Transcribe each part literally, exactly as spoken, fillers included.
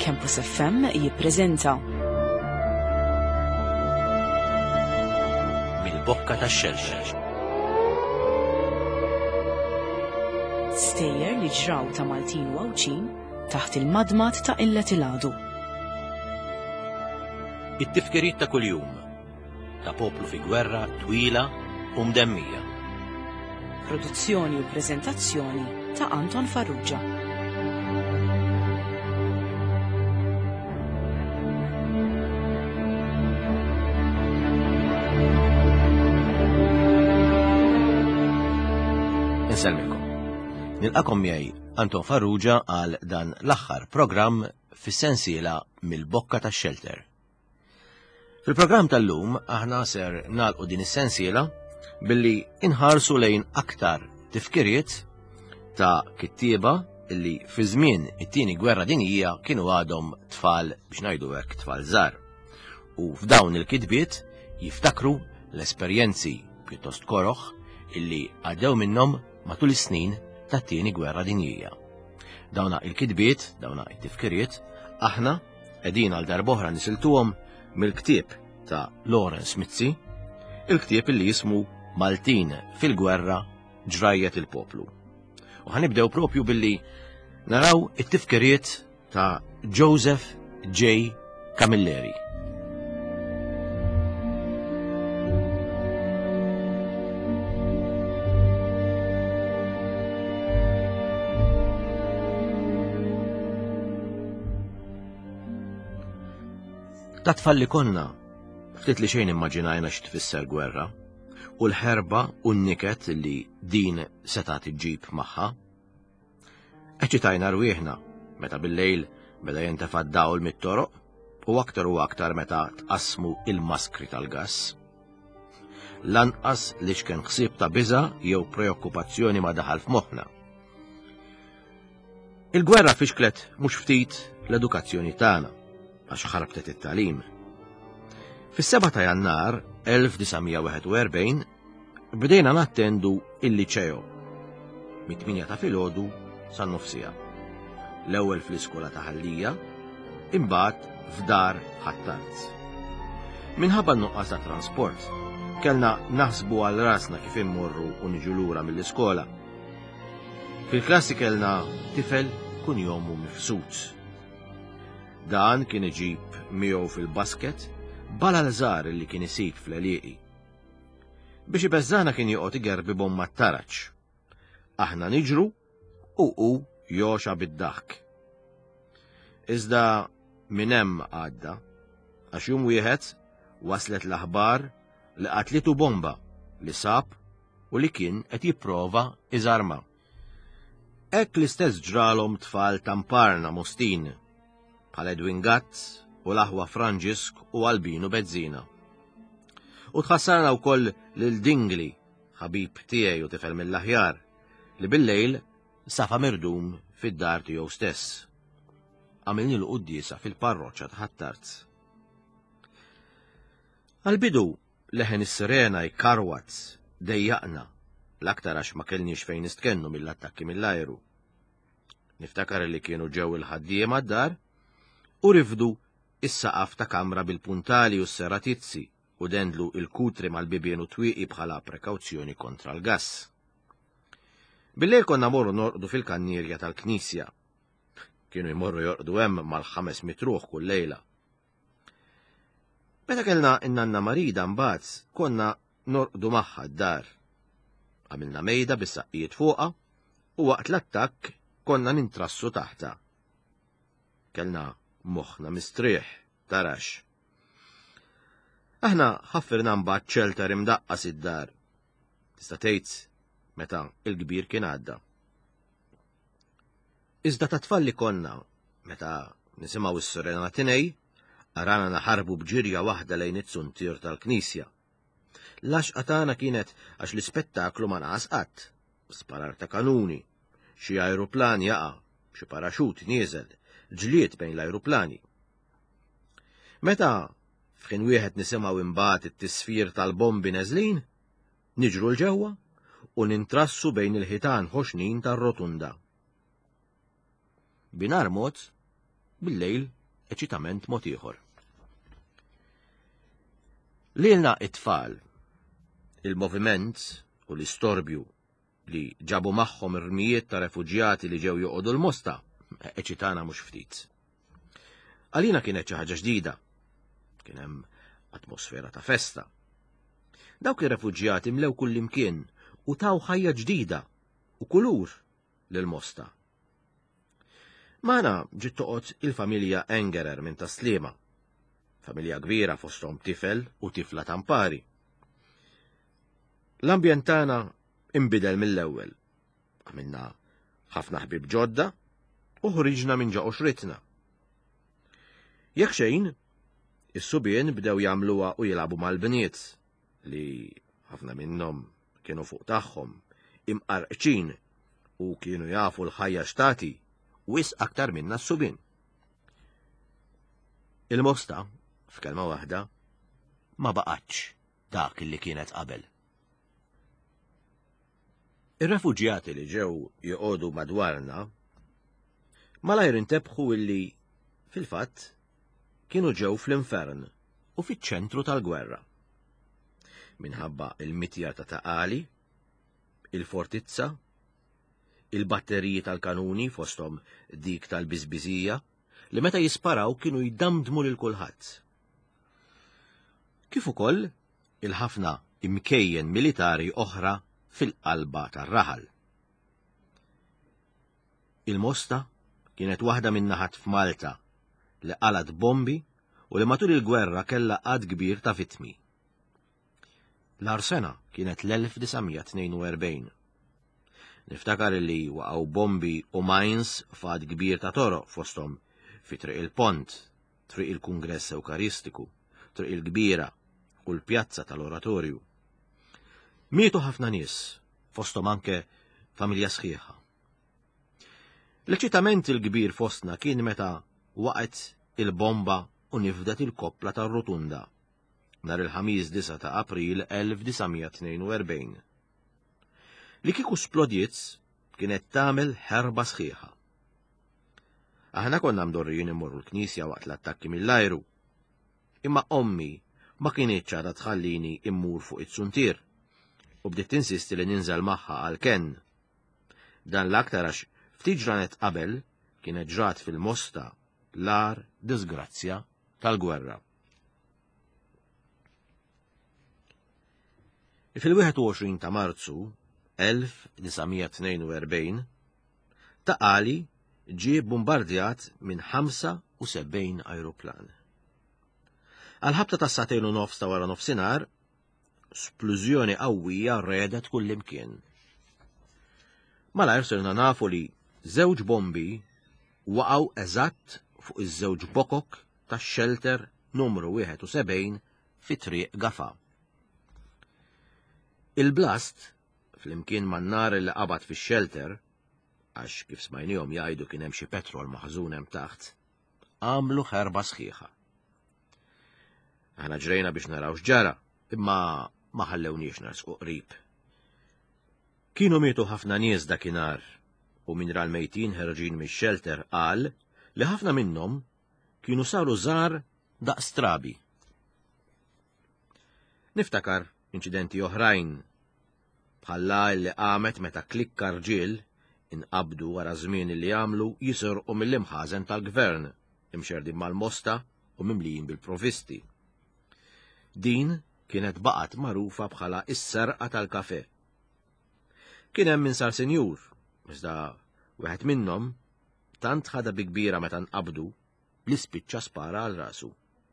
Campus F M jippreżenta Mill-bokka tax-xelter. Stejjer li ġraw ta' Maltin u Awċin taħt il-madmat ta' Illet il-Għadu. It-tifkiriet ta' kuljum ta' poplu fi gwerra twila u mdemmija. Produzzjoni u preżentazzjoni ta' Anton Farrugia. Inselmilkom. Nilqakom miegħi Anton Farrugia għal dan l-aħħar programm fis-sensiela mill-bokka tax-xelter. Fil-programm tal-lum aħna ser nagħlqu din is-sensiela billi inħarsu lejn aktar tifkiriet ta' kittieba illi fi żmien it-tieni gwerra dinjija kienu għadhom tfal biex ngħidu hekk tfal żgħar. U f'dawn il-kitbiet jiftakru l-esperjenzi pjuttost koroħ illi għaddew minnhom matul is-snin tat-tieni gwerra dinjija. Dawna il-kitbiet, dawna it-tifkiriet, aħna qegħdin għal darb'oħra nisiltuhom mill-ktieb ta' Lawrence Mizzi, il-ktieb illi jismu Maltin fil-gwerra ġrajjet il-poplu. U ħanibdew propju billi naraw it-tifkiriet ta' Joseph J. Camilleri. Ta' tfal li konna, ftit li xejn immaġinajna x'tfisser gwerra, u l-ħerba u n-niket li din seta' tiġġib magħha. Eċċitajna rwieħna meta bil-lejl beda jintefad dawl mit-toroq u aktar u aktar meta tqassmu il-maskri tal-gass. Lanqas li x'kien ħsieb ta' biża' jew preokkupazzjoni ma daħal f'moħħna. Il-gwerra fixklet mhux ftit l-edukazzjoni tagħna għax ħarbtet it-tagħlim. Fis-seba' ta' Jannar elf tisa' wieħed u erbgħin bdejna nattendu il-liċeo mit-tminja ta' filgħodu sa' nofsija. L-ewwel fl-iskola ta' Ħallija, imbagħad f'dar Ħattarz. Minħabba n-nuqqas ta' transport, kellna naħsbu għal rasna kif immorru u niġu lura mill-iskola. Fil-klassi kellna tifel kun jomu mifsud. Dan kien iġib miegħu fil-basket bala l-żgħar li kien isib fl-għelieqi. Biex ibeżżana kien joqgħod igerbi bomma t-taraċ. Aħna niġru u hu joxa bid-daħk. Iżda minn hemm għadda għax jum wieħed waslet l-aħbar li qatlitu bomba li sab u li kien qed jipprova iżarma. Hekk l-istess ġralhom tfal Tamparna Mostin bħal Edwin Gatt u l-aħwa Franġisk u Albinu Bezzina. U tħassarna wkoll lil Dingli, ħabib tiegħi u tifel mill-aħjar, li bil-lejl safa mirdum fid-dar tiegħu stess. Għamilnilu quddiesa fil-parroċċa ta' Ħattarz. Għal-bidu leħen is-sirena jkarwazz dejjaqna l-aktar għax ma kellniex fejn nistkennu mill-attakki mill-ajru. Niftakar li kienu ġew il-ħaddiema d-dar u rifdu is-saqaf ta' kamra bil-puntali u s-seratizzi u dendlu il-kutri mal-bibien u twieqi bħala prekawzjoni kontra l-gass. Billejl konna morru norqdu fil-kannirja tal-Knisja. Kienu jmorru jorqdu hemm mal-ħames mitruħ kull lejla. Meta kellna in-Nanna Marida mbagħad konna norqdu magħha d-dar. Għamilna mejda bis-saqqijiet fuqha u waqt l-attakk konna nintrassu taħta. Kellna moħħna mistrieħ tarax. Aħna ħaffirna mbagħad ċelter imdaqqas id-dar. Tista' tgħid meta il-kbir kien għadda. Iżda ta' tfal li konna meta nisimgħu is-sirena tinej arana naħarbu bġirja waħda lejn it-suntier tal-Knisja. L-għaxqa tagħna kienet għax l-ispettaklu ma naqas qatt. Sparar ta' kanuni, xi ajruplan jaqa', xi paraxut nieżel, ġlied bejn l-ajruplani. Meta f'ħin wieħed nisimgħu imbagħad it-tisfir tal-bombi neżlin, niġru l-ġewwa u nintrassu bejn il-ħitan ħoxnin tar-rotunda. Binar mod, bil-lejl eċitament mod ieħor. Lilna it-tfal, il-moviment u l-istorbju li ġabu magħhom ir-rmijiet ta' refuġjati li ġew joqogħdu l-Mosta eċitana mhux ftit. Għalina kienet xi ħaġa ġdida, kien hemm atmosfera ta' festa. Dawk ir-refuġjati mlew kullimkien u taw ħajja ġdida u kulur lil-Mosta. Magħna ġiet toqgħod il-familja Engerer minn Taslima, familja kbira fosthom tifel u tifla tampari. L-ambjent tagħna inbidel mill-ewwel. Għamilna ħafna ħbib ġodda u ħriġna minn ġa oxritna. Jekk xejn, is-subien bdew jagħmluha u jilagħbu mal-bniet li ħafna minnhom kienu fuq tagħhom imqarqċin u kienu jafu l-ħajja xtati wis aktar minna s-subien. Il-Mosta, f'kelma waħda, ma baqatx dak li kienet qabel. Ir-refuġjati li ġew joqogħdu madwarna malajr intebħu illi fil-fatt kienu ġew fl-infern u fiċ-ċentru tal-gwerra. Minħabba il-mitjar ta' taqali, il-fortizza, il-batteriji tal-kanuni fosthom dik tal-biżbiżija li meta jisparaw kienu jiddamdmu lil kulħadd. Kif ukoll il-ħafna imkejjen militari oħra fil-qalba tar-raħal. Il-Mosta kienet waħda minn naħat f'Malta li qalat bombi u li matul il-gwerra kellha għad kbir ta' vittmi. L-arsena kienet l-elf disgħamija tnejn u erbgħin. Niftakar li waqgħu bombi u mines f'għad kbir ta' toroq fosthom fi triq il-Pont, triq il-Kungress Ewkaristiku, triq il-Kbira u l-pjazza tal-Oratorju. Mietu ħafna nies, fosthom anke familja sħiħa. L-eċitament il-kbir fostna kien meta waqgħet il-bomba u nifdet il-koppla tar-Rotunda nhar il-ħamis disa ta' April elf disgħamija tnejn u erbgħin. Li kieku splodiet kienet tagħmel ħerba sħiħa. Aħna konna mdorrijin immorru l-Knisja waqt l-attakki mill-ajru, imma ommi ma kienieċ ċara tħallini immur fuq it-suntir u bdiet tinsisti li ninżel magħha għal-Ken. Dan l-aktar għax ftit ġranet qabel kienet ġrat fil-Mosta l-ar disgrazzja tal-gwerra. Fil-wieħed u għoxrin ta' Marzu elf disgħamija tnejn u erbgħin taqali ġie bombardjat minn ħamsa u sebbgħin ajruplan. Għal-ħabta ta' satejn u nofs ta' wara nofsinhar, splużjoni qawwija redet kullimkien. Malajr sirna nafu li żewġ bombi waqgħu eżatt fuq iż-żewġ bokok tax-shelter numru wieħed u sebgħin fi triq Gafa. Il-blast, flimkien man-nar li qabad fix-shelter, għax kif smajnihom jgħidu kien hemm xi petrol maħżun hemm taħt, għamlu ħerba sħiħa. Aħna ġrejna biex naraw x'ġara, imma ma ħallewniex narsqu qrib. Kienu mietu ħafna nies dakinhar u min ra l-mejtin ħerġin mix-shelter qal li ħafna minnhom kienu saru żgħar daqs trabi. Niftakar inċidenti oħrajn bħalla li qamet meta klikka rġiel inqabdu wara żmien li jagħmlu jisorqu mill-imħażen tal-gvern imxerdin mal-Mosta u mimlijin bil-provisti. Din kienet baqgħet magħrufa bħala is-serqa tal-kafè. Kien hemm min sar senjur, iżda wieħed minnhom tant ħada bi kbira meta nqabdu li spiċċa spara għal rasu.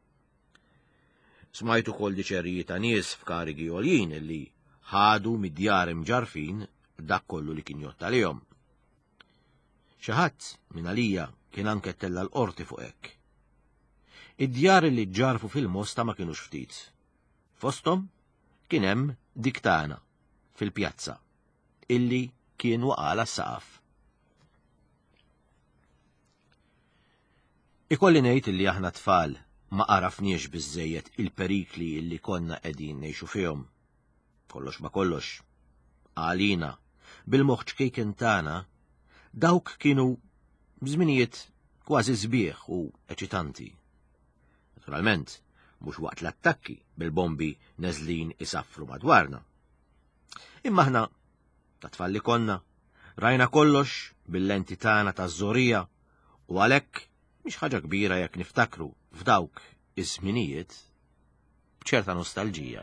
Smajtu kol diċerji ta' nies f'karigi għoljin illi ħadu mid-djar imġarfin dak kollu li kien jott għalihom. Xi ħadd minn għalija kien anke tella l-qorti fuq hekk. Id-djar li ġarfu fil-Mosta ma kienux ftit. Fosthom kien hemm dik tagħna fil-pjazza illi kien waqala s-saqaf. Ikolli ngħid illi aħna tfal ma qarafniex biżżejjed il-perikli illi konna qegħdin ngħixu fihom. Kollox ma kollox, għalina, bil-moħħ kejken tagħna, dawk kienu żminijiet kważi sbieħ u eċitanti. Naturalment, mhux waqt l-attakki bil-bombi neżlin isaffru madwarna. Imma aħna ta' tfalli konna, rajna kollox bil-lenti tagħna taż-żorija u għalhekk mhix ħaġa kbira jekk niftakru f'dawk iż-żminijiet b'ċerta nostalġija.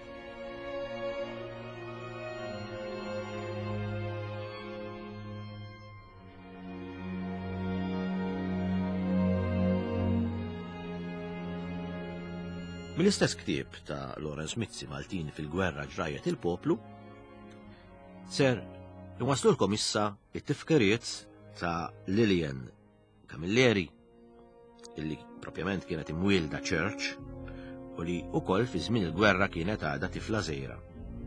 Mill-istess ktieb ta' Lawrence Mizzi Maltin fil-gwerra ġrajet il-poplu, ser nwaslulkom issa it-tifkiriet ta' Lillian Camilleri, illi propjament kienet imwielda Church u li wkoll fi żmien il-gwerra kienet għadha tifla żgħira.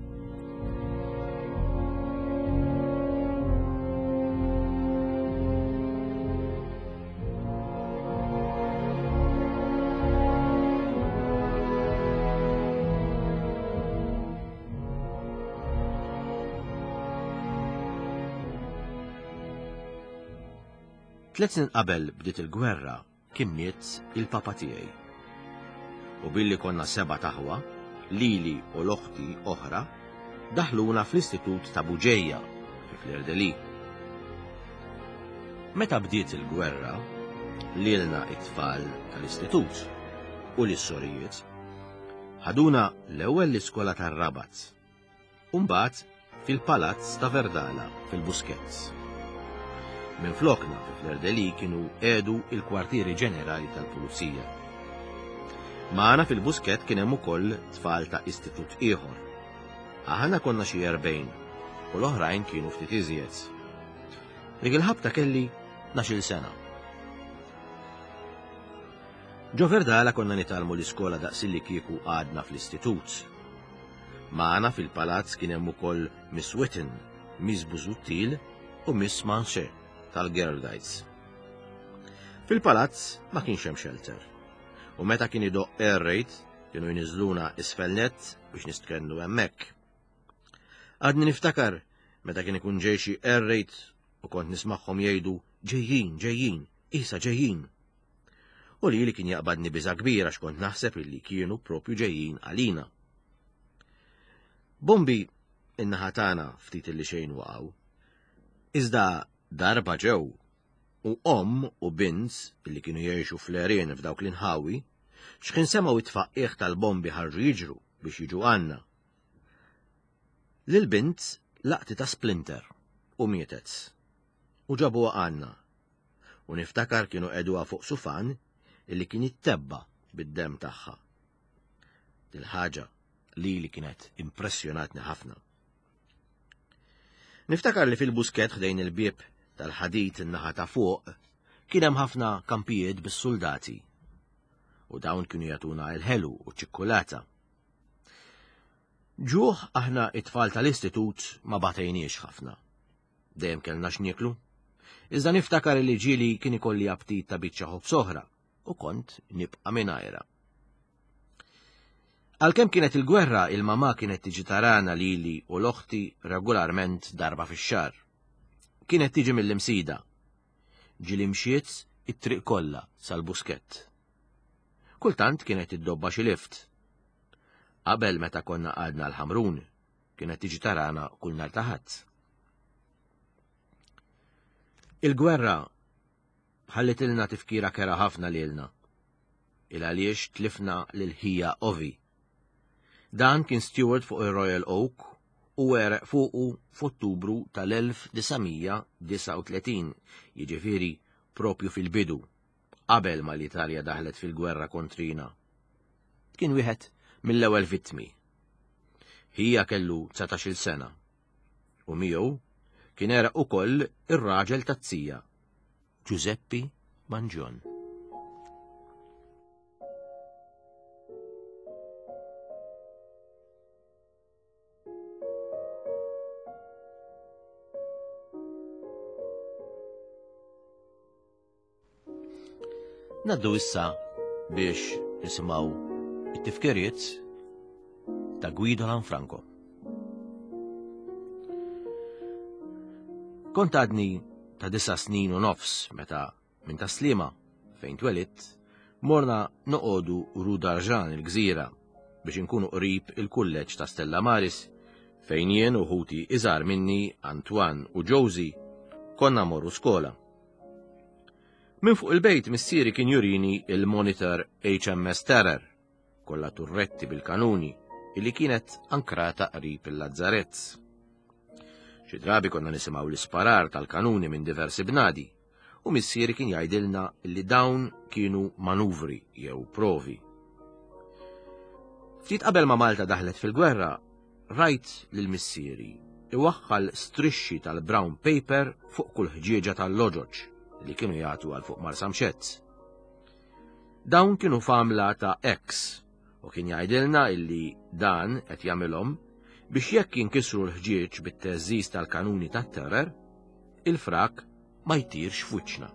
Tliet snin qabel bdiet il-gwerra kien miet il-papa tiegħi. U billi konna seba' taħwa, lili u l-oħti oħra, daħluna fl-istitut ta' Buġejja fi Fleur-de-Lis. Meta bdiet il-gwerra, lilna it-tfal tal-istitut u l-issorijiet ħaduna l-ewwel l-iskola tar-Rabat, u mbagħad fil-Palazz ta' Verdala fil-Busquets. Minn flokna fi Fleur-de-Lis kienu edu il-kwartieri ġenerali tal-Pulizija. Magħna fil-Busquets kien hemm ukoll tfal ta' istitut ieħor. Aħna konna xi erbgħin u l-oħrajn kienu ftit iżjed. Dik il-ħabta kelli tnax-il sena. Ġo Verdala konna nitalmu l-iskola daqs li kieku għadna fl-istitut. Magħna fil-palazz kien hemm ukoll Miss Witten, Miss Busuttil u Miss Manchet tal-Girl Guides. Fil-palazz ma kienx hemm shelter, u meta kien idoq air raid kienu jniżluna isfel nett biex nistkennu hemmhekk. Għadni niftakar meta kien ikun ġej xi air raid u kont nismagħhom jgħidu ġejjin, ġejjin, isa ġejjin. U li li kien jaqbadni biża' kbira x'kont naħseb illi kienu propju ġejjin għalina. Bombi in-naħa tagħna ftit illi xejn waqgħu. Iżda darba ġew u omm u bint illi kienu jgħixu fl-għerien f'dawk l-inħawi x'kien semgħu it-tfaqqieħ tal-bombi ħarġu jiġru biex jiġu għandna. Lil-bint laqti ta' splinter u mietet u ġabuha għandna u niftakar kienu qegħduha fuq sufan illi kien jittebba bid-demm tagħha. Dil-ħaġa li li kienet impressjonatni ħafna. Niftakar li fil-Busquets ħdejn il-bieb tal-ħadid in-naħa ta' fuq kien hemm ħafna kampijiet bis-soldati u dawn kienu jagħtuna l-ħelu u ċikkulata. Ġuħ aħna it-tfal tal-istitut ma batejniex ħafna. Dejjem kellna x'nieklu. Iżda niftakar li ġieli kien ikolli aptit ta' biċċa ħobb soħra u kont nibqa' mingħajrha. Għalkemm kienet il-gwerra, il-mama kienet tiġi tarana lili u l-oħti regolarment darba fix-xahar. Kienet tiġi mill-imsida. Ġieli mxiet it-triq kollha sal-Busquets. Kultant kienet iddobba xi lift. Qabel meta konna għadna l-Ħamrun, kienet tiġi tarana kull nhar ta' Ħadd. Il-gwerra ħallitilna tifkira kera ħafna lilna. Il għaliex tlifna lil ħija Ovi. Dan kien steward fuq il-Royal Oak u għereq fuqu f'Ottubru tal-elf disgħomija disa' u tletin, jiġifieri propju fil-bidu, qabel ma l-Italja daħlet fil-gwerra kontrina. Kien wieħed mill-ewwel vittmi. Hija kellu tsatax-il sena u miegħu kien għereq ukoll ir-raġel tat-tija, Giuseppe Mangion. Naddu issa biex nisimgħu it-tifkiriet ta' Guido Lanfranco. Kont għadni ta' disa' snin u nofs meta minn Taslima fejn twelidt, morna noqogħdu Rudarġan il-Gżira biex inkunu qrib il-kulleġġ ta' Stella Maris fejn jien u ħuti iżgħar minni Antwan u Josie konna morru skola. Minn fuq il-bejt missieri kien jurini il-monitor H M S Terror, kollha turretti bil-kanuni illi kienet ankrata qrib il-Lazzarezz. Xi drabi konna nisimgħu l-isparar tal-kanuni minn diversi bnadi u missieri kien jgħidilna li dawn kienu manuvri jew provi. Ftit qabel ma Malta daħlet fil-gwerra, rajt lil missieri iwaħħal strixxi tal-brown paper fuq kull ħġieġa tal-loġoġ li kienu jagħtu għal fuq Marsa Mxezz. Dawn kienu famla ta' X u kien jgħidilna illi dan qed jagħmilhom biex jekk jinkisru l-ħġieġ bit-teżżiż tal-kanuni tat-terror, il-frak ma jtirx f'wiċċna.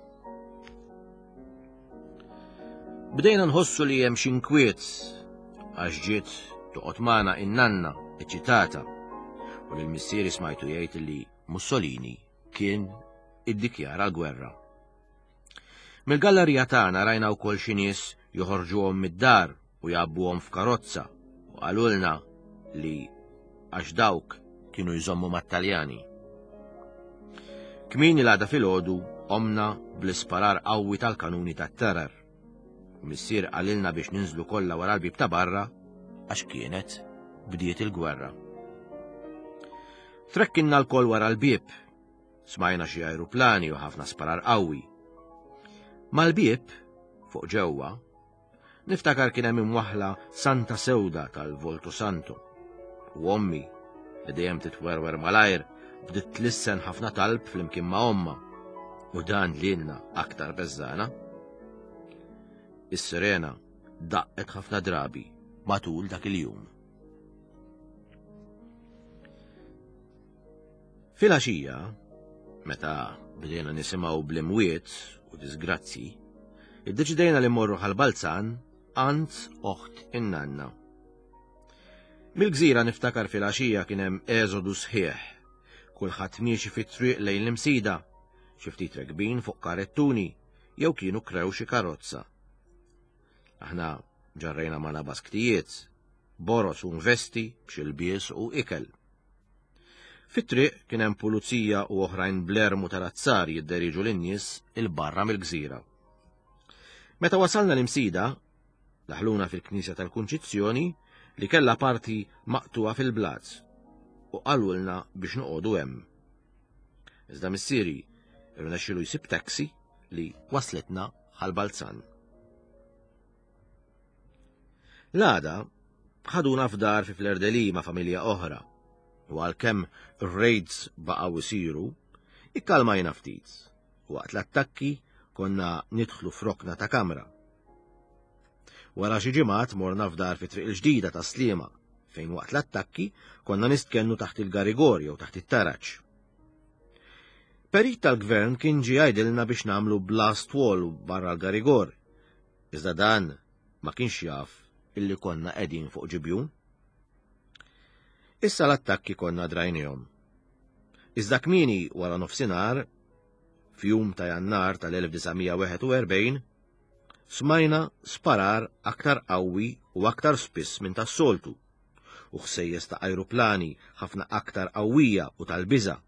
Bdejna nħossu li hemm xi nkwiet għax ġiet toqgħod magħna in-nanna eċċitata u lil missieri smajtu jgħid li Mussolini kien iddikjara l-gwerra. Mill-gallerija tagħna rajna wkoll xi nies joħorġuhom mid-dar u jabbuhom f'karozza u qalulna li għax dawk kienu jżommu mat-Taljani. Kmieni l-għada filgħodu omna bl-isparar qawwi tal-kanuni tat-terror. Missier qalilna biex ninżlu kollha wara l-bib ta' barra għax kienet bdiet il-gwerra. Trekkinna l-koll wara l-bib, smajna xi ajruplani u ħafna sparar qawwi. Mal-bib, fuq ġewwa, niftakar kien hemm imwaħla Santa Sewda tal-Volto Santo. U ommi, li dejjem titwerwer malajr, bdiet tlissen ħafna talb flimkien ma' omma, u dan lilna aktar beżżana. Is-sirena daqqet ħafna drabi matul dak il-jum. Fil-għaxija, meta bdejna nisimgħu bl-imwiet u disgrazzi, iddeċidejna li mmorru ħal-Balzan għand oħt in-nanna. Mill-Gżira niftakar fil-għaxija kien hemm eżodu sħiħ, kulħadd miexi fit-triq lejn l-imsida, xi ftit rekbin fuq karettuni jew kienu krew xi karozza. Aħna ġarrejna ma' basktijiet, boros u vesti b'xilbies u ikel. Fit-triq kien hemm pulizija u oħrajn blermu tal-azzar jidderiġu lin-nies il-barra mill-Gżira. Meta wasalna l-imsida, daħluna fil-Knisja tal-Kunċizzjoni li kellha parti maqtuha fil-blazz u qalulna biex noqogħdu hemm. Iżda missieri irnexxielu jsib taxi li waslitna ħal-Balzan. L-għada ħaduna f'dar fi Flerdelì ma' familja oħra u għalkemm ir-raids baqgħu isiru, ikkalmajna ftit. Waqt l-attakki konna nidħlu f'rokna ta' kamra. Wara xi ġimgħat morna f'dar fi triq il-ġdida ta' Sliema fejn waqt l-attakki konna nistkennu taħt il-Garigorja u taħt it-Taraċ. Perit tal-gvern kien ġie jgħidilna biex nagħmlu blast wall barra l-Garigor, iżda dan ma kienx jaf illi konna qegħdin fuq ġibjun. Issa l-attakki konna drajnihom. Iżda kmieni wara nofsinhar, f'jum ta' Jannar tal-elf tisgħumija wieħed u erbgħin, smajna sparar aktar qawwi u aktar spiss minn tas-soltu, u ħsejjes ta' ajruplani ħafna aktar qawwija u tal-biża'.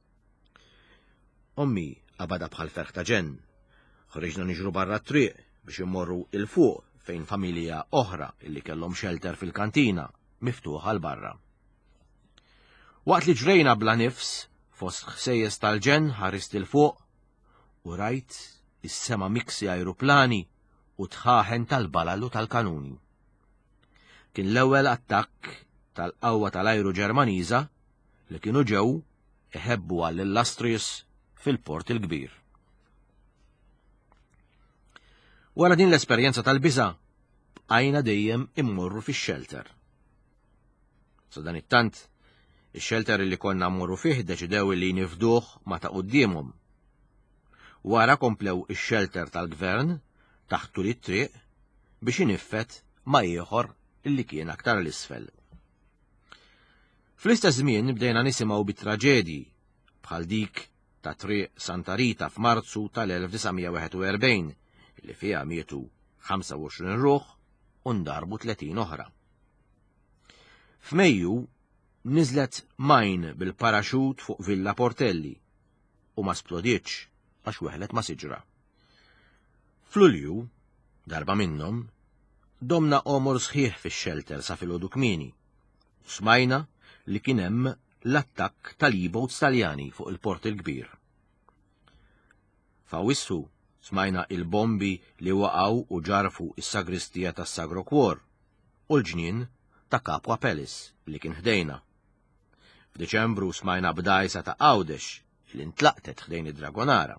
Ommi qabada bħal ferħ ta' ġenn. Ħriġna niġru barra t-triq biex immorru il fuq fejn familja oħra illi kellhom shelter fil-kantina miftuħa l barra. Waqt li ġrejna bla nifs fost ħsejjes tal-ġenn ħarist il fuq u rajt is-sema miksi ajruplani u tħaħen tal-balallu tal-kanuni. Kien l-ewwel attakk tal-qawwa tal-ajru Ġermaniża li kienu ġew iħebbu għall-Illustrious fil-port il-kbir. Wara din l-esperjenza tal-biża' bqajna dejjem immorru fix-shelter. Sa dan it-tant, ix-shelter li konna mmorru fih deċidew li nifduh ma ta' qudiemhom. Wara komplew ix-shelter tal-gvern taħtu li t-triq biex iniffet ma' ieħor illi kien aktar l-isfel. Fl-istess żmien bdejna nisimgħu bit-traġedji bħal dik ta' triq Santa Rita f'Marzu tal-elf disajn wieħed u erbgħin li fiha mietu ħamsa u għoxrin ruħ u ndarbu tletin oħra. F'Mejju niżlet majn bil-paraxut fuq Villa Portelli u ma splodietx għax weħlet ma siġra. F'Lulju, darba minnhom, domna omor sħiħ fix-shelter sa filgħodu kmieni. Smajna li kien hemm l-attakk tal-U-boats Taljani fuq il-port il-kbir. F'Awwissu smajna il-bombi li waqgħu u ġarfu is-sagristija tas-Sagro Kwor u l-ġnien ta' Capua Palace li kien ħdejna. F'Diċembru smajna bdajsa ta' Għawdex li ntlaqtet ħdejn id-Dragonara.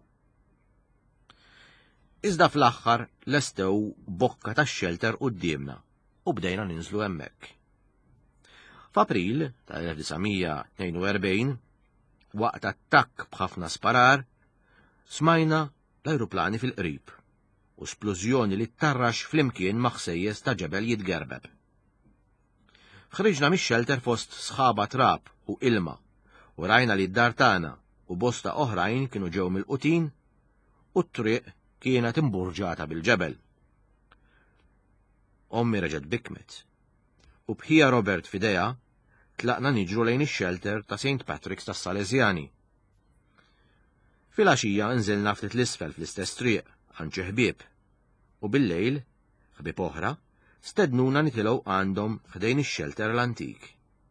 Iżda fl-aħħar lestew bokka tax-shelter qudiemna u bdejna ninżlu hemmhekk. F'April tal-elf disajn tnejn u erbgħin, waqt attakk b'ħafna sparar, smajna l-ajruplani fil-qrib u splużjoni li ttarrax flimkien ma' ħsejjes ta' ġebel jitgerbeb. Ħriġna mix-shelter fost sħaba trab u ilma u rajna li d-dar tagħna u bosta oħrajn kienu ġew mill-qutin u t-triq kienet imburġata bil-ġebel. Ommi reġgħet bikmet u bħija Robert f'idejha tlaqna niġru lejn ix-shelter ta' Saint Patrick's tas-Salesjani. Fil-għaxija nżilna ftit l-isfel fl-istess triq għand xi ħbieb u bil-lejl ħbieb oħra stednuna nitilgħu għandhom ħdejn ix-shelter l-antik.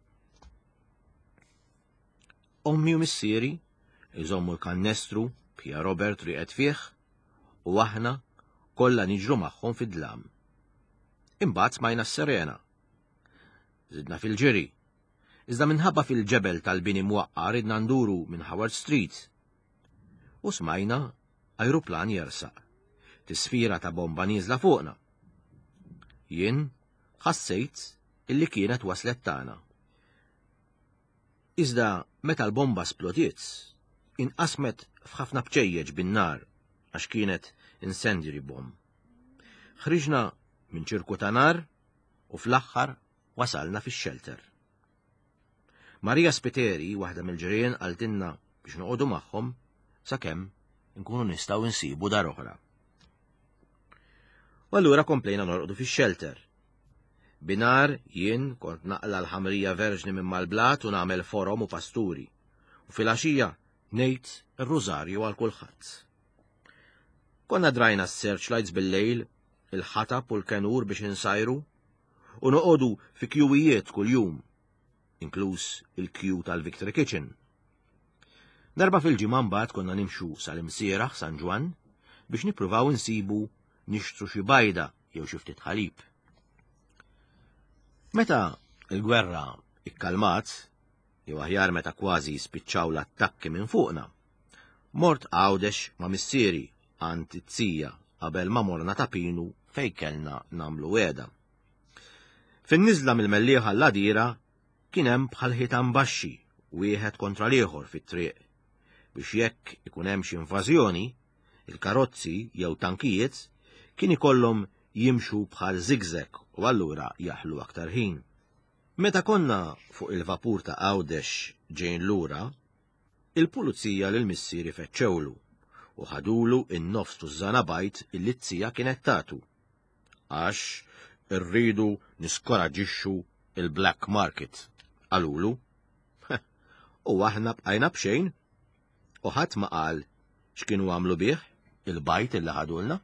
Ommi u missieri iżommu l-kannestru bħija Robert riqet fih u aħna kollha niġru magħhom fid-dlam. Imbagħad smajna s-serena. Żidna fil-ġiri. Iżda minħabba fil-ġebel tal-bini mwaqqar ridna nduru minn Howard Street. U smajna ajruplan jersaq. Tisfira ta' bomba nieżla fuqna. Jien ħassejt illi kienet waslet tagħna. Iżda meta l-bomba splodiet, inqasmet f'ħafna bċejjeġ bin-nar għax kienet incendiary bomb. Ħriġna minn ċirku ta' nar u fl-aħħar wasalna fix-shelter. Marija Spiteri, waħda mill-ġirien, qaltilna biex noqogħdu magħhom sakemm nkunu nistgħu insibu dar oħra. U allura komplejna norqdu fix-shelter. Binar jien kont naqla l-ħamrija verġni minn mal-blat u nagħmel forom u pasturi u fil-għaxija ngħid ir-rużarju għal kulħadd. Konna drajna s-searchlights bil-lejl, il-ħatab u l-kenur biex insajru u noqogħdu fi kjuwijiet kuljum, inkluż il-kju tal-Victory Kitchen. Darba fil-ġimgħa mbagħad konna nimxu sal-imsieraħ San Ġwan biex nippruvaw insibu nixtru xi bajda jew xi ftit ħalib. Meta l-gwerra ikkalmat, jew aħjar meta kważi spiċċaw l-attakki minn fuqna, mort Għawdex ma' missieri għand it-Tzija qabel ma morna ta' Pinu fejn kellna nagħmlu għeda. Fin-niżla mill-mellieħa l-għadira kien hemm bħal ħitan baxxi wieħed kontra l-ieħor fit-triq biex jekk ikun hemm xi invażjoni, il-karozzi jew tankijiet kien ikollhom jimxu bħal zigzag u allura jaħlu aktar ħin. Meta konna fuq il-vapur ta' Għawdex ġejn lura, il-pulizija lil missieri feċċewlu u ħadulu in-nofs tuż-żanabajt illi t-Tzija kienet tagħtu għax irridu niskoraġixxu il-black market. Għalulu, u aħna bqajna b'xejn u ħadd ma qal x'kienu għamlu bih il-bajt illi ħadulna.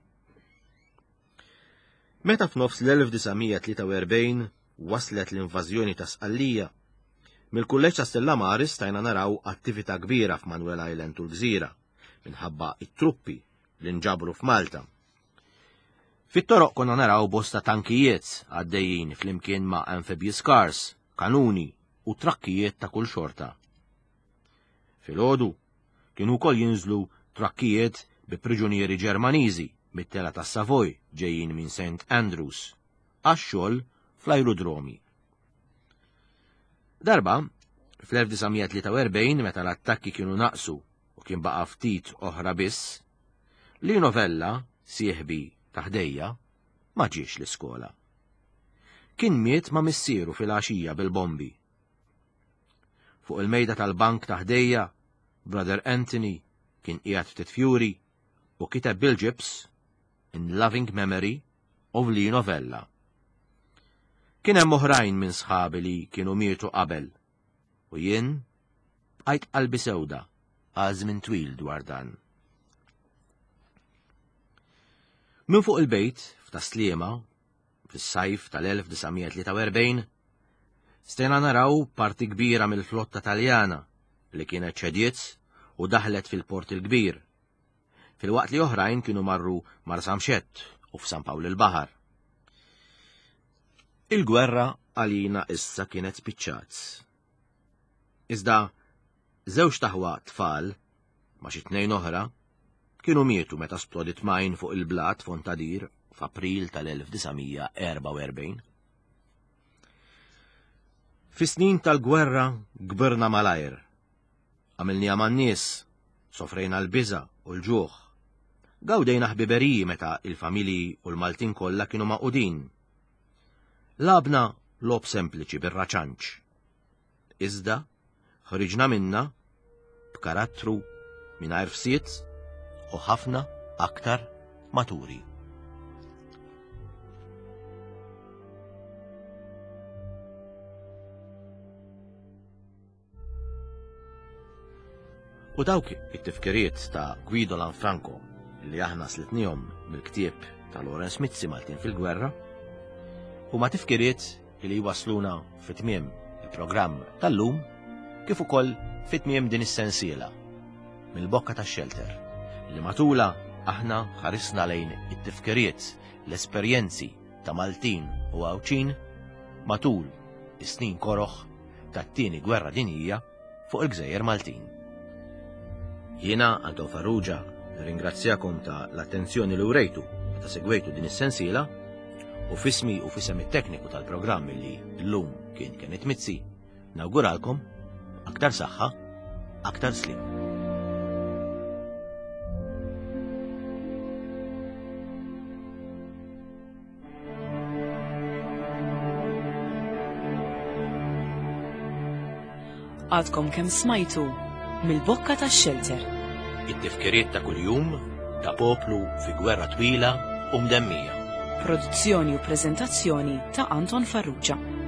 Meta f'nofs l-elf disajn tlieta u erbgħin waslet l-invażjoni ta' Sqallija, mill-kulleġġ ta' Stella Maris stajna naraw attività kbira f'Manuel Island u l-Gżira minħabba it-truppi li nġabru f'Malta. Fit-toroq konna naraw bosta tankijiet għaddejjin flimkien ma' amphibious cars, kanuni u trakkijiet ta' kull xorta. Filgħodu kienu wkoll jinżlu trakkijiet bi priġunieri Ġermaniżi mit-tela tas Savoy ġejjin minn Saint Andrews għax-xogħol fl-ajrudromi. Darba, fl-elf disajn tlieta u erbgħin meta l-attakki kienu naqsu u kien baqa' ftit oħra biss, li Novella, sieħbi ta' ħdejja, ma ġiex l-iskola. Kien miet ma' missieru fil-għaxija bil-bombi. Fuq il-mejda tal-bank ta' ħdejja, Brother Anthony kien qiegħed ftit fjuri u kiteb bil-ġibs In Loving Memory of Lee Novella. Kien hemm oħrajn minn sħabi li kienu mietu qabel u jien bqajt qalbi sewda għal żmien twil dwar dan. Min fuq il-bejt f'Taslima fis-sajf tal-elf tisa' tlieta u erbgħin stejna naraw parti kbira mill-flotta Taljana li kienet ċediet u daħlet fil-port il-kbir, fil-waqt li oħrajn kienu marru mar Samxett u f'San Pawl il-Baħar. Il-gwerra għalina issa kienet spiċċat. Iżda żewġ taħwa tfal ma' xi tnejn oħra kienu mietu meta splodit majn fuq il-blat Fontadir f'April tal-elf tisa' erba' u erbgħin. Fis-snin tal-gwerra gbirna malajr. Għamilnija man-nies, sofrejna l-biża' u l-ġuħ. Gawdejna ħbiberiji meta il-familji u l-Maltin kollha kienu maqudin. Labna lob sempliċi bir-raċanċ. Iżda ħriġna minna b'karattru mingħajr fsiet u ħafna aktar maturi. U dawk it-tifkiriet ta' Guido Lanfranco li aħna slitnihom mill-ktieb ta' Lawrence Mizzi Maltin fil-gwerra huma tifkiriet li jwasluna fit-tmiem il-programm tal-lum kif ukoll fit-tmiem din is-sensiela mill-bokka tax-Shelter li matula aħna ħarisna lejn it-tifkiriet l-esperjenzi ta' Maltin u Għawċin matul is-snin koroħ tat-tieni gwerra dinjija fuq il-Gżejjer Maltin. Jiena Anton Farrugia ringrazzjakom ta' l-attenzjoni li urejtu meta segwejtu din is-sensiela u fismi u fisem it-tekniku tal-programm li llum kien Kenneth Mizzi nawguralkom aktar saħħa, aktar slim. Għadkom kemm smajtu mill-bokka tax-Shelter. It-tifkiriet ta' kuljum ta' poplu fi gwerra twila u mdemmija. Produzzjoni u preżentazzjoni ta' Anton Farrugia.